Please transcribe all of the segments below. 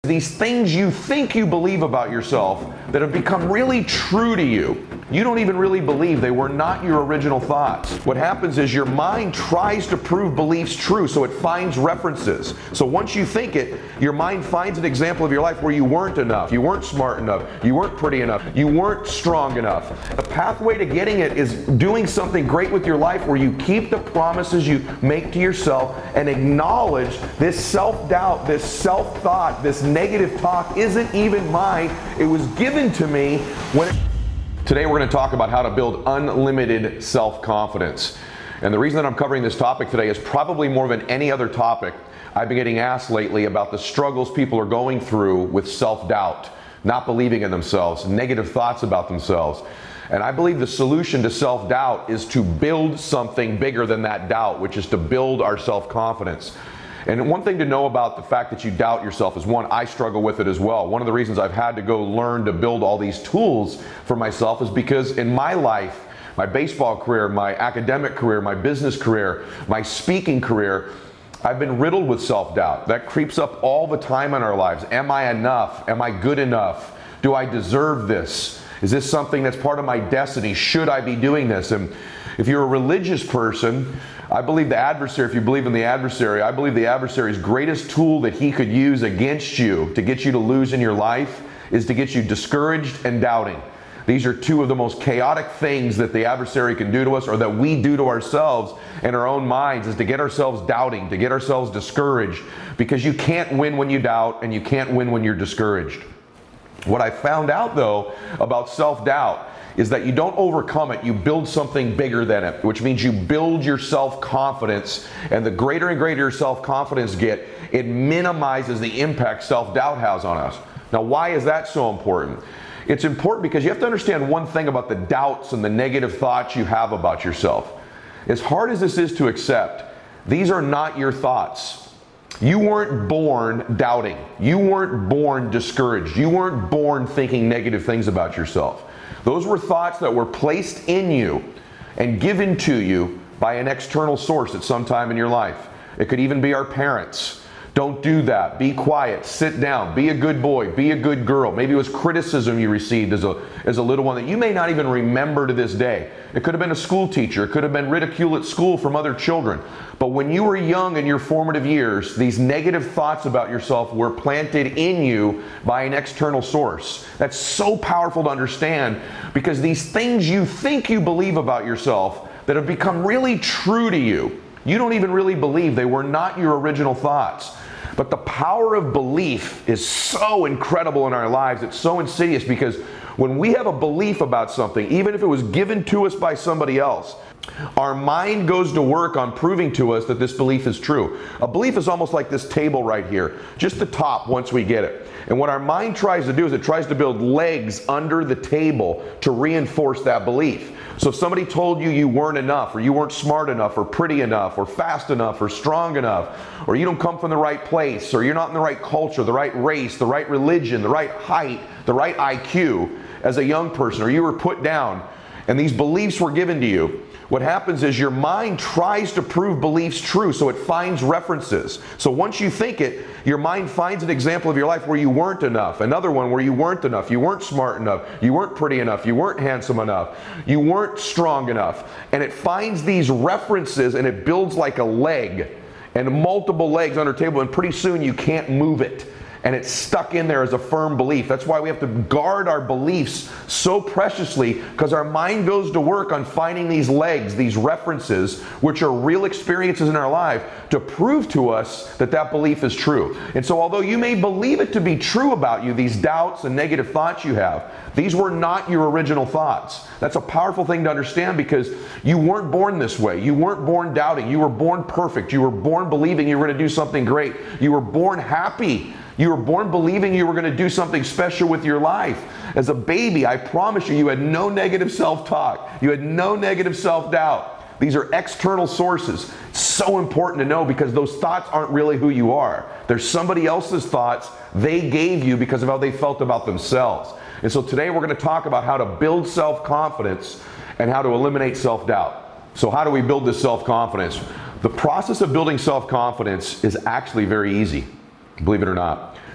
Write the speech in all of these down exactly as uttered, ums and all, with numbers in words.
These things you think you believe about yourself that have become really true to you, you don't even really believe. They were not your original thoughts. What happens is your mind tries to prove beliefs true, so it finds references. So once you think it, your mind finds an example of your life where you weren't enough, you weren't smart enough, you weren't pretty enough, you weren't strong enough. The pathway to getting it is doing something great with your life where you keep the promises you make to yourself and acknowledge this self-doubt, this self-thought, this negative talk isn't even mine. It was given to me when it Today we're going to talk about how to build unlimited self-confidence. And the reason that I'm covering this topic today is probably more than any other topic I've been getting asked lately about the struggles people are going through with self-doubt, not believing in themselves, negative thoughts about themselves. And I believe the solution to self-doubt is to build something bigger than that doubt, which is to build our self-confidence. And one thing to know about the fact that you doubt yourself is, one, I struggle with it as well. One of the reasons I've had to go learn to build all these tools for myself is because in my life, my baseball career, my academic career, my business career, my speaking career, I've been riddled with self-doubt. That creeps up all the time in our lives. Am I enough? Am I good enough? Do I deserve this? Is this something that's part of my destiny? Should I be doing this? And if you're a religious person, I believe the adversary, if you believe in the adversary, I believe the adversary's greatest tool that he could use against you to get you to lose in your life is to get you discouraged and doubting. These are two of the most chaotic things that the adversary can do to us, or that we do to ourselves in our own minds, is to get ourselves doubting, to get ourselves discouraged, because you can't win when you doubt and you can't win when you're discouraged. What I found out though about self-doubt is that you don't overcome it, you build something bigger than it, which means you build your self-confidence, and the greater and greater your self-confidence get, it minimizes the impact self-doubt has on us. Now, why is that so important? It's important because you have to understand one thing about the doubts and the negative thoughts you have about yourself. As hard as this is to accept, these are not your thoughts. You weren't born doubting. You weren't born discouraged. You weren't born thinking negative things about yourself. Those were thoughts that were placed in you and given to you by an external source at some time in your life. It could even be our parents. Don't do that. Be quiet. Sit down. Be a good boy. Be a good girl. Maybe it was criticism you received as a, as a little one that you may not even remember to this day. It could have been a school teacher. It could have been ridicule at school from other children. But when you were young in your formative years, these negative thoughts about yourself were planted in you by an external source. That's so powerful to understand, because these things you think you believe about yourself that have become really true to you, you don't even really believe. They were not your original thoughts. But the power of belief is so incredible in our lives. It's so insidious, because when we have a belief about something, even if it was given to us by somebody else, our mind goes to work on proving to us that this belief is true. A belief is almost like this table right here, just the top once we get it. And what our mind tries to do is it tries to build legs under the table to reinforce that belief. So if somebody told you you weren't enough, or you weren't smart enough, or pretty enough, or fast enough, or strong enough, or you don't come from the right place, or you're not in the right culture, the right race, the right religion, the right height, the right I Q as a young person, or you were put down, and these beliefs were given to you, what happens is your mind tries to prove beliefs true, so it finds references. So once you think it, your mind finds an example of your life where you weren't enough, another one where you weren't enough, you weren't smart enough, you weren't pretty enough, you weren't handsome enough, you weren't strong enough. And it finds these references and it builds like a leg, and multiple legs under the table, and pretty soon you can't move it. And it's stuck in there as a firm belief. That's why we have to guard our beliefs so preciously, because our mind goes to work on finding these legs, these references, which are real experiences in our life, to prove to us that that belief is true. And so although you may believe it to be true about you, these doubts and negative thoughts you have, these were not your original thoughts. That's a powerful thing to understand, because you weren't born this way. You weren't born doubting. You were born perfect. You were born believing you were going to do something great. You were born happy. You were born believing you were going to do something special with your life. As a baby, I promise you, you had no negative self-talk. You had no negative self-doubt. These are external sources. It's so important to know, because those thoughts aren't really who you are. They're somebody else's thoughts they gave you because of how they felt about themselves. And so today we're going to talk about how to build self-confidence and how to eliminate self-doubt. So how do we build this self-confidence? The process of building self-confidence is actually very easy, believe it or not.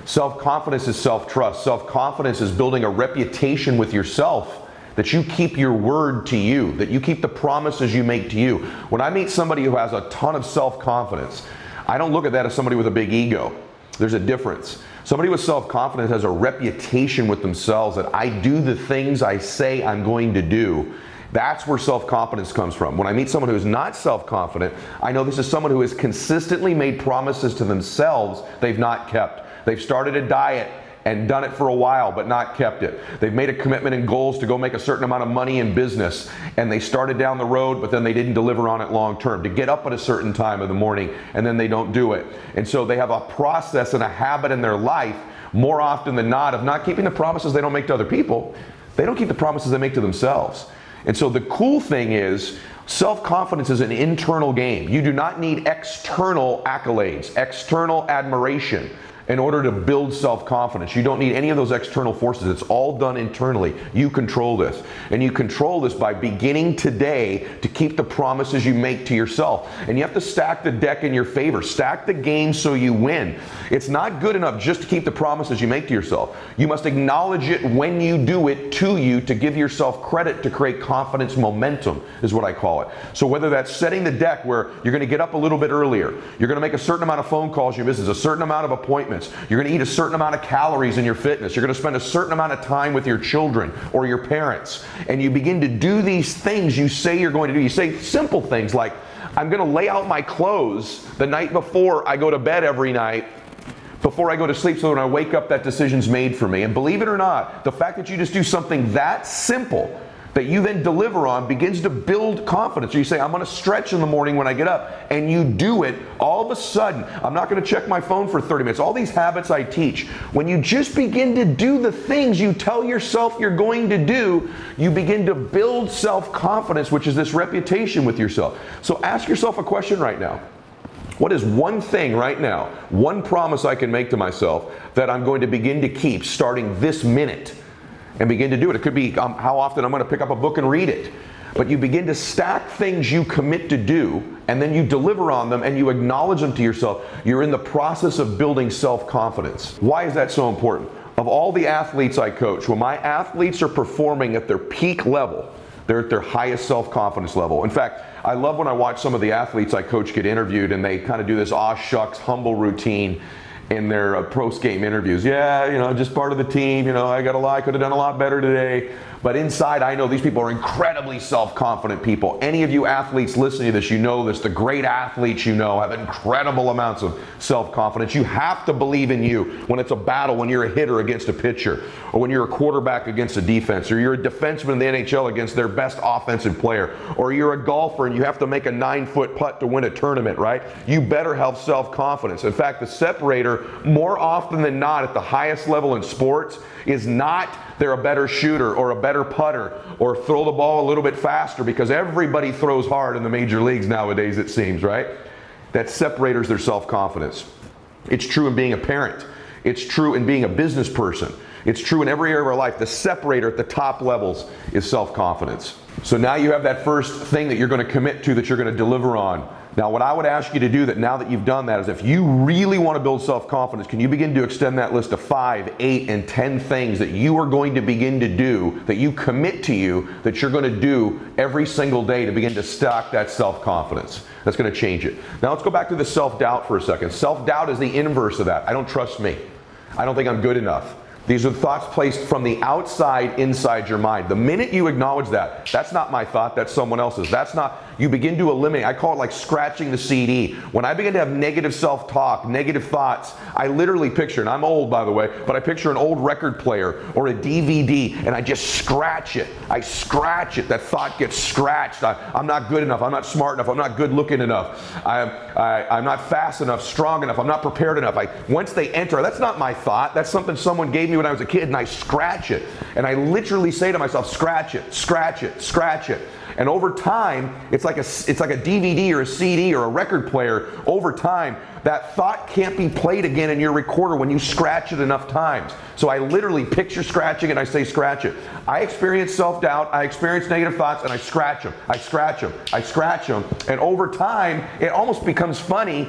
Self-confidence is self-trust. Self-confidence is building a reputation with yourself that you keep your word to you, that you keep the promises you make to you. When I meet somebody who has a ton of self-confidence, I don't look at that as somebody with a big ego. There's a difference. Somebody with self-confidence has a reputation with themselves that I do the things I say I'm going to do. That's where self-confidence comes from. When I meet someone who is not self-confident, I know this is someone who has consistently made promises to themselves they've not kept. They've started a diet and done it for a while but not kept it. They've made a commitment and goals to go make a certain amount of money in business, and they started down the road but then they didn't deliver on it long term, to get up at a certain time of the morning and then they don't do it. And so they have a process and a habit in their life more often than not of not keeping the promises they don't make to other people. They don't keep the promises they make to themselves. And so the cool thing is, self-confidence is an internal game. You do not need external accolades, external admiration in order to build self-confidence. You don't need any of those external forces. It's all done internally. You control this. And you control this by beginning today to keep the promises you make to yourself. And you have to stack the deck in your favor. Stack the game so you win. It's not good enough just to keep the promises you make to yourself. You must acknowledge it when you do it to you to give yourself credit to create confidence momentum, is what I call it. So whether that's setting the deck where you're going to get up a little bit earlier, you're going to make a certain amount of phone calls in your business, a certain amount of appointments, you're going to eat a certain amount of calories in your fitness, you're going to spend a certain amount of time with your children or your parents, and you begin to do these things you say you're going to do. You say simple things like, I'm going to lay out my clothes the night before I go to bed every night, before I go to sleep, so when I wake up that decision's made for me. And believe it or not, the fact that you just do something that simple that you then deliver on begins to build confidence. So you say, I'm going to stretch in the morning when I get up, and you do it. All of a sudden, I'm not going to check my phone for thirty minutes. All these habits I teach, when you just begin to do the things you tell yourself you're going to do, you begin to build self-confidence, which is this reputation with yourself. So ask yourself a question right now. What is one thing right now, one promise I can make to myself that I'm going to begin to keep starting this minute? And begin to do it. It could be um, how often I'm going to pick up a book and read it. But you begin to stack things you commit to do, and then you deliver on them and you acknowledge them to yourself. You're in the process of building self-confidence. Why is that so important? Of all the athletes I coach, when my athletes are performing at their peak level, they're at their highest self-confidence level. In fact, I love when I watch some of the athletes I coach get interviewed and they kind of do this aw shucks, humble routine in their uh, post-game interviews. Yeah, you know, just part of the team, you know, I gotta lie, could have done a lot better today. But inside, I know these people are incredibly self-confident people. Any of you athletes listening to this, you know this. The great athletes you know have incredible amounts of self-confidence. You have to believe in you when it's a battle, when you're a hitter against a pitcher, or when you're a quarterback against a defense, or you're a defenseman in the N H L against their best offensive player, or you're a golfer and you have to make a nine-foot putt to win a tournament, right? You better have self-confidence. In fact, the separator, more often than not at the highest level in sports, is not they're a better shooter or a better putter or throw the ball a little bit faster, because everybody throws hard in the major leagues nowadays, it seems, right? That separators their self-confidence. It's true in being a parent. It's true in being a business person. It's true in every area of our life. The separator at the top levels is self-confidence. So now you have that first thing that you're going to commit to, that you're going to deliver on. Now, what I would ask you to do, that now that you've done that, is if you really want to build self-confidence, can you begin to extend that list to five, eight, and ten things that you are going to begin to do, that you commit to you, that you're going to do every single day to begin to stock that self-confidence? That's going to change it. Now let's go back to the self-doubt for a second. Self-doubt is the inverse of that. I don't trust me. I don't think I'm good enough. These are thoughts placed from the outside inside your mind. The minute you acknowledge that, that's not my thought, that's someone else's. That's not, you begin to eliminate. I call it like scratching the C D. When I begin to have negative self-talk, negative thoughts, I literally picture, and I'm old by the way, but I picture an old record player or a D V D, and I just scratch it. I scratch it. That thought gets scratched. I, I'm not good enough. I'm not smart enough. I'm not good looking enough. I, I, I'm not fast enough, strong enough. I'm not prepared enough. I, once they enter, that's not my thought. That's something someone gave me when I was a kid, and I scratch it. And I literally say to myself, scratch it, scratch it, scratch it. And over time, it's like a, it's like a D V D or a C D or a record player. Over time, that thought can't be played again in your recorder when you scratch it enough times. So I literally picture scratching it and I say scratch it. I experience self-doubt, I experience negative thoughts, and I scratch them. I scratch them. I scratch them. And over time, it almost becomes funny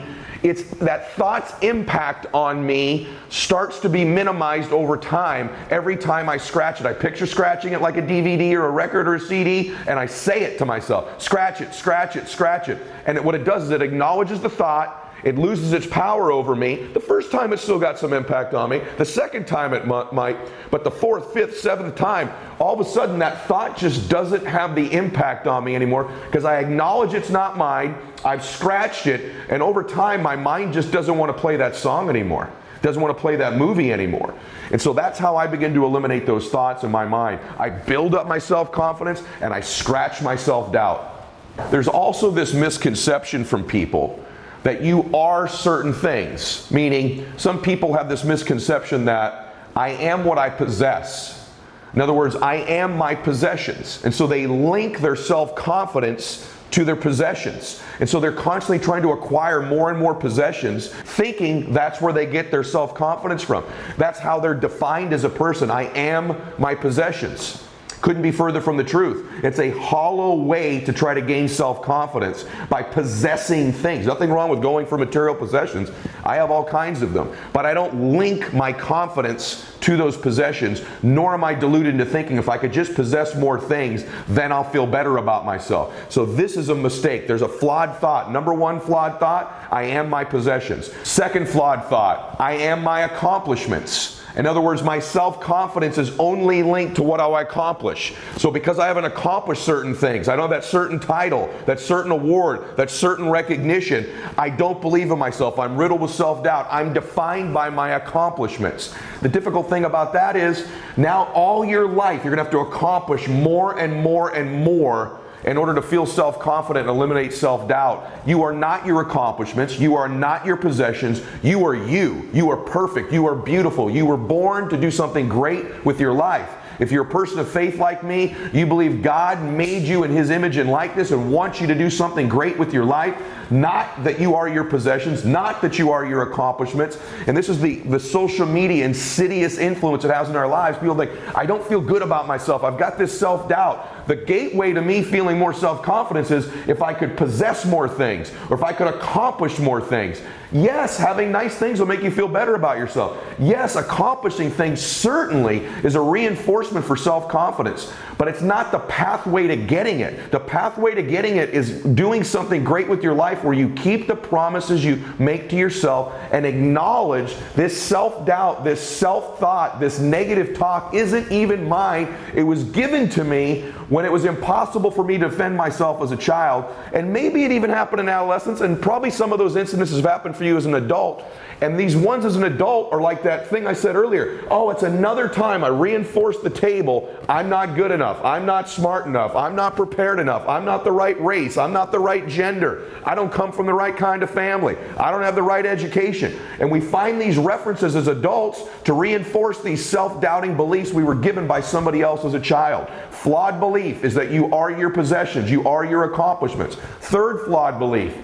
it's that thought's impact on me starts to be minimized over time every time I scratch it. I picture scratching it like a D V D or a record or a C D, and I say it to myself, scratch it, scratch it, scratch it. And it, what it does is it acknowledges the thought, it loses its power over me. The first time it still got some impact on me. The second time it might, but the fourth, fifth, seventh time, all of a sudden that thought just doesn't have the impact on me anymore because I acknowledge it's not mine, I've scratched it, and over time my mind just doesn't want to play that song anymore. Doesn't want to play that movie anymore. And so that's how I begin to eliminate those thoughts in my mind. I build up my self-confidence and I scratch my self-doubt. There's also this misconception from people that you are certain things, meaning some people have this misconception that I am what I possess. In other words, I am my possessions. And so they link their self-confidence to their possessions. And so they're constantly trying to acquire more and more possessions, thinking that's where they get their self-confidence from. That's how they're defined as a person. I am my possessions. Couldn't be further from the truth. It's a hollow way to try to gain self-confidence by possessing things. Nothing wrong with going for material possessions. I have all kinds of them. But I don't link my confidence to those possessions, nor am I deluded into thinking if I could just possess more things, then I'll feel better about myself. So this is a mistake. There's a flawed thought. Number one flawed thought, I am my possessions. Second flawed thought, I am my accomplishments. In other words, my self-confidence is only linked to what I accomplish. So because I haven't accomplished certain things, I don't have that certain title, that certain award, that certain recognition, I don't believe in myself. I'm riddled with self-doubt. I'm defined by my accomplishments. The difficult thing about that is now all your life you're going to have to accomplish more and more and more in order to feel self-confident and eliminate self-doubt. You are not your accomplishments. You are not your possessions. You are you. You are perfect. You are beautiful. You were born to do something great with your life. If you're a person of faith like me, you believe God made you in His image and likeness and wants you to do something great with your life, not that you are your possessions, not that you are your accomplishments. And this is the, the social media insidious influence it has in our lives. People think, I don't feel good about myself. I've got this self-doubt. The gateway to me feeling more self-confidence is if I could possess more things or if I could accomplish more things. Yes, having nice things will make you feel better about yourself. Yes, accomplishing things certainly is a reinforcement for self-confidence, but it's not the pathway to getting it. The pathway to getting it is doing something great with your life where you keep the promises you make to yourself and acknowledge this self-doubt, this self-thought, this negative talk isn't even mine. It was given to me when it was impossible for me to defend myself as a child. And maybe it even happened in adolescence, and probably some of those incidents have happened for you as an adult. And these ones as an adult are like that thing I said earlier. Oh, it's another time I reinforced the table. I'm not good enough. I'm not smart enough. I'm not prepared enough. I'm not the right race. I'm not the right gender. I don't come from the right kind of family. I don't have the right education. And we find these references as adults to reinforce these self-doubting beliefs we were given by somebody else as a child. Flawed belief is that you are your possessions. You are your accomplishments. Third flawed belief,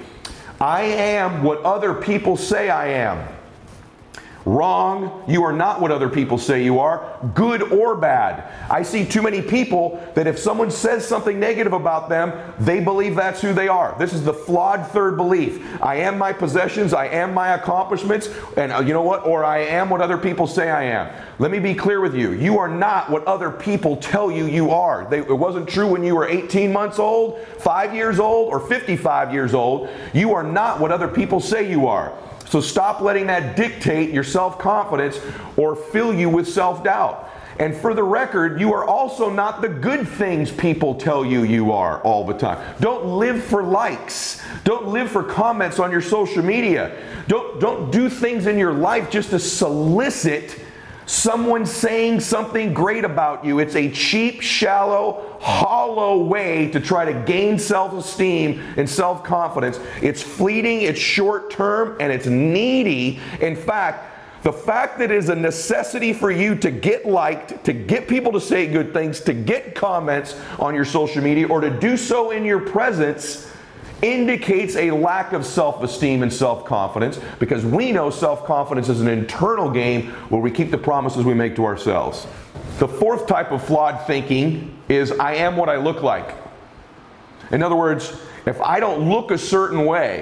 I am what other people say I am. Wrong. You are not what other people say you are, good or bad. I see too many people that if someone says something negative about them, they believe that's who they are. This is the flawed third belief. I am my possessions, I am my accomplishments, and uh, you know what? Or I am what other people say I am. Let me be clear with you. You are not what other people tell you you are. They, it wasn't true when you were eighteen months old, five years old, or fifty-five years old. You are not what other people say you are. So stop letting that dictate your self-confidence or fill you with self-doubt. And for the record, you are also not the good things people tell you you are all the time. Don't live for likes. Don't live for comments on your social media. Don't, don't do things in your life just to solicit someone saying something great about you. It's a cheap, shallow, hollow way to try to gain self-esteem and self-confidence. It's fleeting, it's short-term, and it's needy. In fact, the fact that it is a necessity for you to get liked, to get people to say good things, to get comments on your social media, or to do so in your presence indicates a lack of self-esteem and self-confidence, because we know self-confidence is an internal game where we keep the promises we make to ourselves. The fourth type of flawed thinking is I am what I look like. In other words, if I don't look a certain way,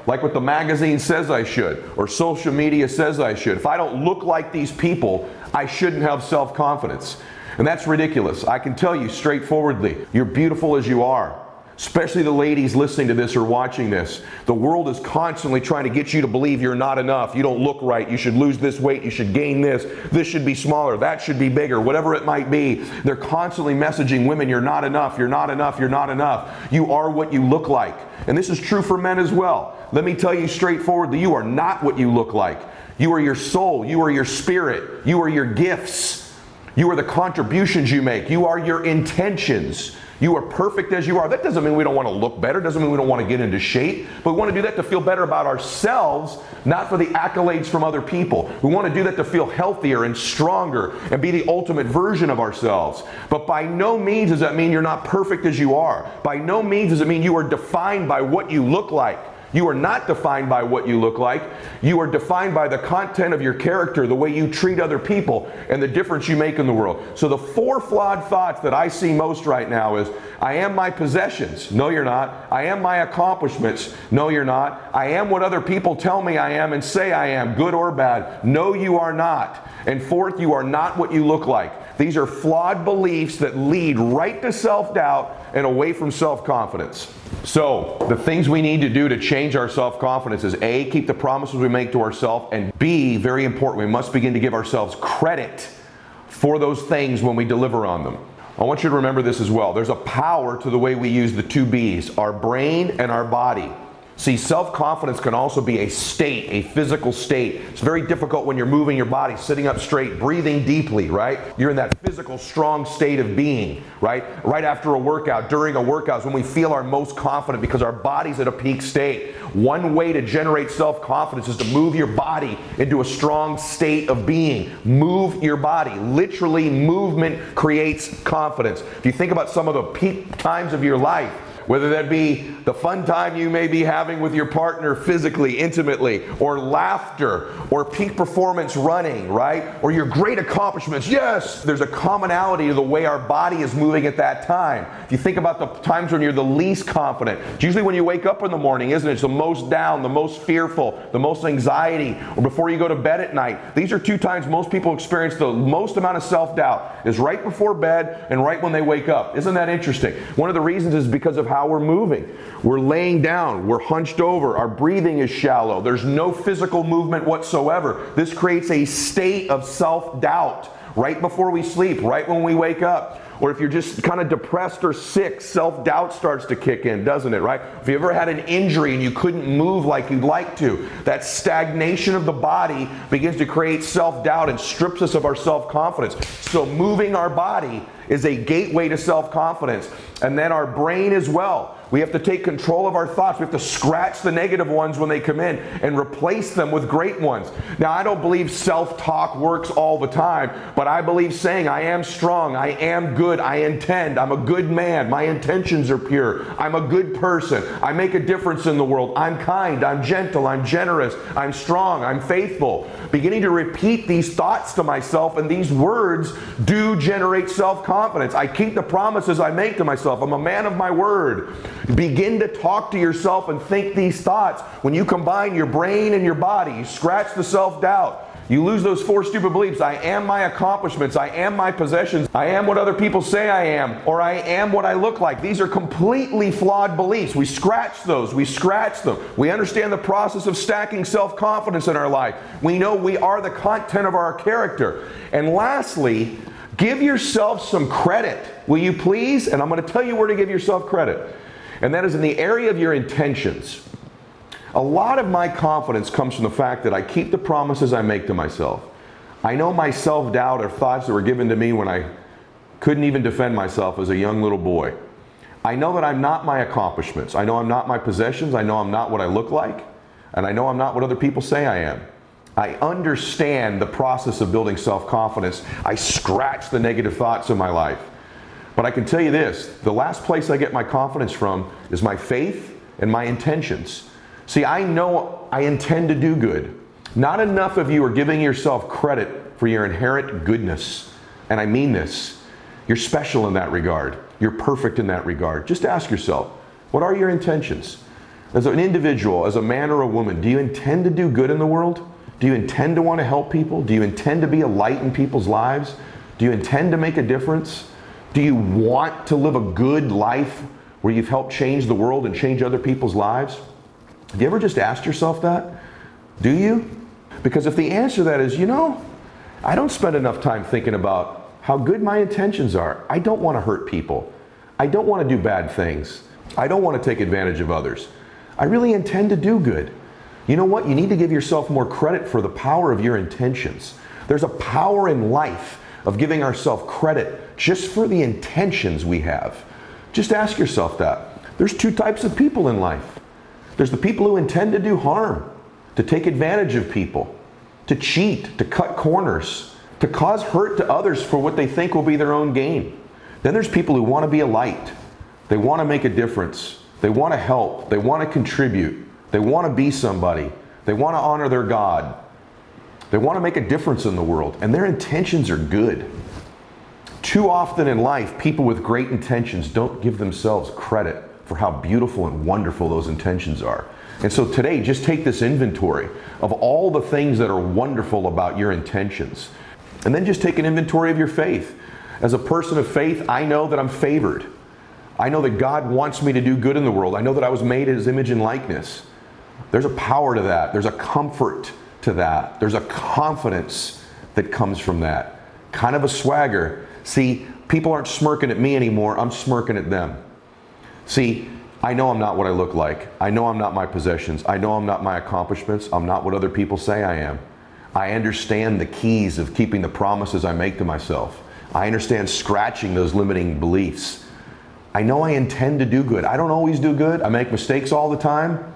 like what the magazine says I should, or social media says I should. If I don't look like these people, I shouldn't have self-confidence. And that's ridiculous. I can tell you straightforwardly, you're beautiful as you are. Especially the ladies listening to this or watching this. The world is constantly trying to get you to believe you're not enough. You don't look right. You should lose this weight. You should gain this. This should be smaller. That should be bigger. Whatever it might be. They're constantly messaging women, you're not enough. You're not enough. You're not enough. You are what you look like. And this is true for men as well. Let me tell you straightforwardly, you are not what you look like. You are your soul. You are your spirit. You are your gifts. You are the contributions you make. You are your intentions. You are perfect as you are. That doesn't mean we don't want to look better. Doesn't mean we don't want to get into shape. But we want to do that to feel better about ourselves, not for the accolades from other people. We want to do that to feel healthier and stronger and be the ultimate version of ourselves. But by no means does that mean you're not perfect as you are. By no means does it mean you are defined by what you look like. You are not defined by what you look like. You are defined by the content of your character, the way you treat other people, and the difference you make in the world. So the four flawed thoughts that I see most right now is, I am my possessions. No, you're not. I am my accomplishments. No, you're not. I am what other people tell me I am and say I am, good or bad. No, you are not. And fourth, you are not what you look like. These are flawed beliefs that lead right to self-doubt and away from self-confidence. So, the things we need to do to change our self-confidence is A, keep the promises we make to ourselves, and B, very important, we must begin to give ourselves credit for those things when we deliver on them. I want you to remember this as well. There's a power to the way we use the two B's, our brain and our body. See, self-confidence can also be a state, a physical state. It's very difficult when you're moving your body, sitting up straight, breathing deeply, right? You're in that physical, strong state of being, right? Right after a workout, during a workout is when we feel our most confident because our body's at a peak state. One way to generate self-confidence is to move your body into a strong state of being. Move your body. Literally, movement creates confidence. If you think about some of the peak times of your life, whether that be the fun time you may be having with your partner physically, intimately, or laughter, or peak performance running, right? Or your great accomplishments. Yes, there's a commonality to the way our body is moving at that time. If you think about the times when you're the least confident, it's usually when you wake up in the morning, isn't it? It's the most down, the most fearful, the most anxiety, or before you go to bed at night. These are two times most people experience the most amount of self-doubt, is right before bed and right when they wake up. Isn't that interesting? One of the reasons is because of how how we're moving. We're laying down, we're hunched over, our breathing is shallow, there's no physical movement whatsoever. This creates a state of self-doubt right before we sleep, right when we wake up. Or if you're just kind of depressed or sick, self-doubt starts to kick in, doesn't it, right? If you ever had an injury and you couldn't move like you'd like to, that stagnation of the body begins to create self-doubt and strips us of our self-confidence. So moving our body is a gateway to self-confidence. And then our brain as well. We have to take control of our thoughts. We have to scratch the negative ones when they come in and replace them with great ones. Now, I don't believe self-talk works all the time, but I believe saying, I am strong, I am good, I intend, I'm a good man, my intentions are pure, I'm a good person, I make a difference in the world, I'm kind, I'm gentle, I'm generous, I'm strong, I'm faithful. Beginning to repeat these thoughts to myself, and these words do generate self-confidence. I keep the promises I make to myself. I'm a man of my word. Begin to talk to yourself and think these thoughts. When you combine your brain and your body, you scratch the self-doubt. You lose those four stupid beliefs. I am my accomplishments. I am my possessions. I am what other people say I am. Or I am what I look like. These are completely flawed beliefs. We scratch those. We scratch them. We understand the process of stacking self-confidence in our life. We know we are the content of our character. And lastly, give yourself some credit. Will you please? And I'm going to tell you where to give yourself credit. And that is in the area of your intentions. A lot of my confidence comes from the fact that I keep the promises I make to myself. I know my self-doubt are thoughts that were given to me when I couldn't even defend myself as a young little boy. I know that I'm not my accomplishments. I know I'm not my possessions. I know I'm not what I look like. And I know I'm not what other people say I am. I understand the process of building self-confidence. I scratch the negative thoughts in my life. But I can tell you this, the last place I get my confidence from is my faith and my intentions. See, I know I intend to do good. Not enough of you are giving yourself credit for your inherent goodness. And I mean this. You're special in that regard. You're perfect in that regard. Just ask yourself, what are your intentions? As an individual, as a man or a woman, do you intend to do good in the world? Do you intend to want to help people? Do you intend to be a light in people's lives? Do you intend to make a difference? Do you want to live a good life where you've helped change the world and change other people's lives? Have you ever just asked yourself that? Do you? Because if the answer to that is, you know, I don't spend enough time thinking about how good my intentions are. I don't want to hurt people. I don't want to do bad things. I don't want to take advantage of others. I really intend to do good. You know what? You need to give yourself more credit for the power of your intentions. There's a power in life of giving ourselves credit just for the intentions we have. Just ask yourself that. There's two types of people in life. There's the people who intend to do harm, to take advantage of people, to cheat, to cut corners, to cause hurt to others for what they think will be their own gain. Then there's people who want to be a light. They want to make a difference. They want to help. They want to contribute. They want to be somebody. They want to honor their God. They want to make a difference in the world, and their intentions are good. Too often in life, people with great intentions don't give themselves credit for how beautiful and wonderful those intentions are. And so today, just take this inventory of all the things that are wonderful about your intentions. And then just take an inventory of your faith. As a person of faith, I know that I'm favored. I know that God wants me to do good in the world. I know that I was made in His image and likeness. There's a power to that. There's a comfort to that. There's a confidence that comes from that. Kind of a swagger. See, people aren't smirking at me anymore. I'm smirking at them. See, I know I'm not what I look like. I know I'm not my possessions. I know I'm not my accomplishments. I'm not what other people say I am. I understand the keys of keeping the promises I make to myself. I understand scratching those limiting beliefs. I know I intend to do good. I don't always do good. I make mistakes all the time.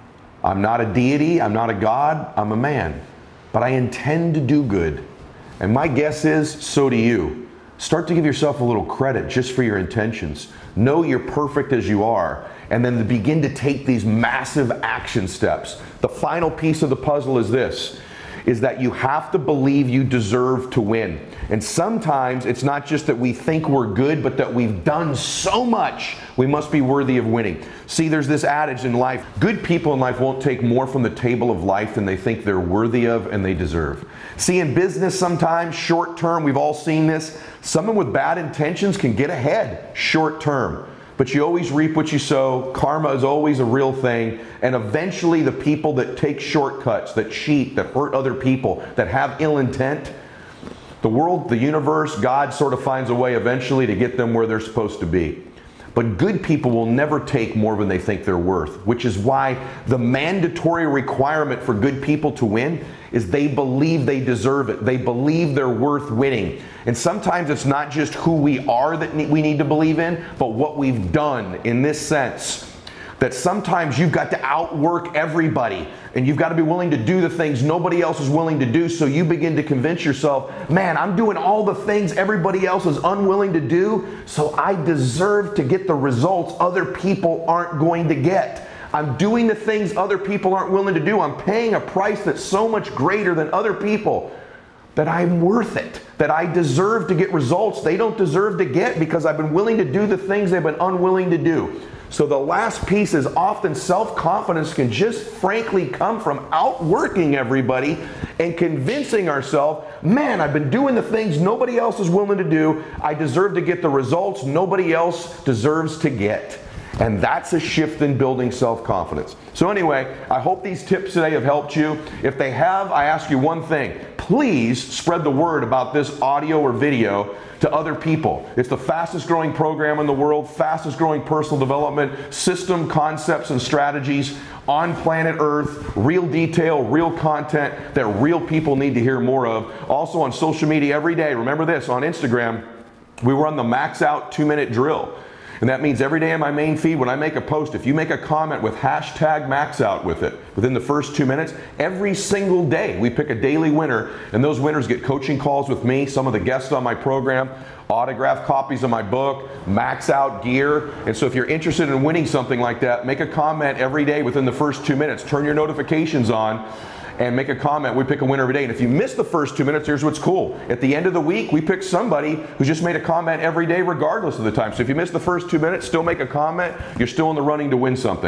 I'm not a deity. I'm not a God. I'm a man. But I intend to do good. And my guess is, so do you. Start to give yourself a little credit just for your intentions. Know you're perfect as you are. And then begin to take these massive action steps. The final piece of the puzzle is this, is that you have to believe you deserve to win. And sometimes it's not just that we think we're good, but that we've done so much, we must be worthy of winning. See, there's this adage in life, good people in life won't take more from the table of life than they think they're worthy of and they deserve. See, in business sometimes, short term, we've all seen this, someone with bad intentions can get ahead short term. But you always reap what you sow. Karma is always a real thing. And eventually the people that take shortcuts, that cheat, that hurt other people, that have ill intent, the world, the universe, God sort of finds a way eventually to get them where they're supposed to be. But good people will never take more than they think they're worth, which is why the mandatory requirement for good people to win is they believe they deserve it. They believe they're worth winning. And sometimes it's not just who we are that we need to believe in, but what we've done in this sense. That sometimes you've got to outwork everybody and you've got to be willing to do the things nobody else is willing to do, so you begin to convince yourself, man, I'm doing all the things everybody else is unwilling to do, so I deserve to get the results other people aren't going to get. I'm doing the things other people aren't willing to do. I'm paying a price that's so much greater than other people that I'm worth it, that I deserve to get results they don't deserve to get because I've been willing to do the things they've been unwilling to do. So the last piece is often self-confidence can just frankly come from outworking everybody and convincing ourselves, man, I've been doing the things nobody else is willing to do. I deserve to get the results nobody else deserves to get. And that's a shift in building self-confidence. So anyway, I hope these tips today have helped you. If they have, I ask you one thing. Please spread the word about this audio or video to other people. It's the fastest growing program in the world, fastest growing personal development, system, concepts, and strategies on planet Earth, real detail, real content that real people need to hear more of. Also on social media every day. Remember this, on Instagram, we run the Max Out two minute drill. And that means every day in my main feed, when I make a post, if you make a comment with hashtag MaxOut with it, within the first two minutes, every single day we pick a daily winner, and those winners get coaching calls with me, some of the guests on my program, autographed copies of my book, Max Out gear. And so if you're interested in winning something like that, make a comment every day within the first two minutes. Turn your notifications on and make a comment. We pick a winner every day. And if you miss the first two minutes, here's what's cool. At the end of the week, we pick somebody who just made a comment every day regardless of the time. So if you miss the first two minutes, still make a comment. You're still in the running to win something.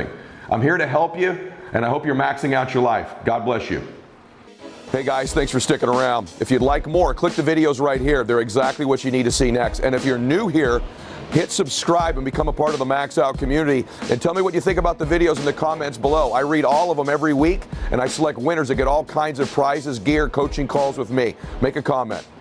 I'm here to help you, and I hope you're maxing out your life. God bless you. Hey guys, thanks for sticking around. If you'd like more, click the videos right here. They're exactly what you need to see next. And if you're new here, hit subscribe and become a part of the Max Out community. And tell me what you think about the videos in the comments below. I read all of them every week, and I select winners that get all kinds of prizes, gear, coaching calls with me. Make a comment.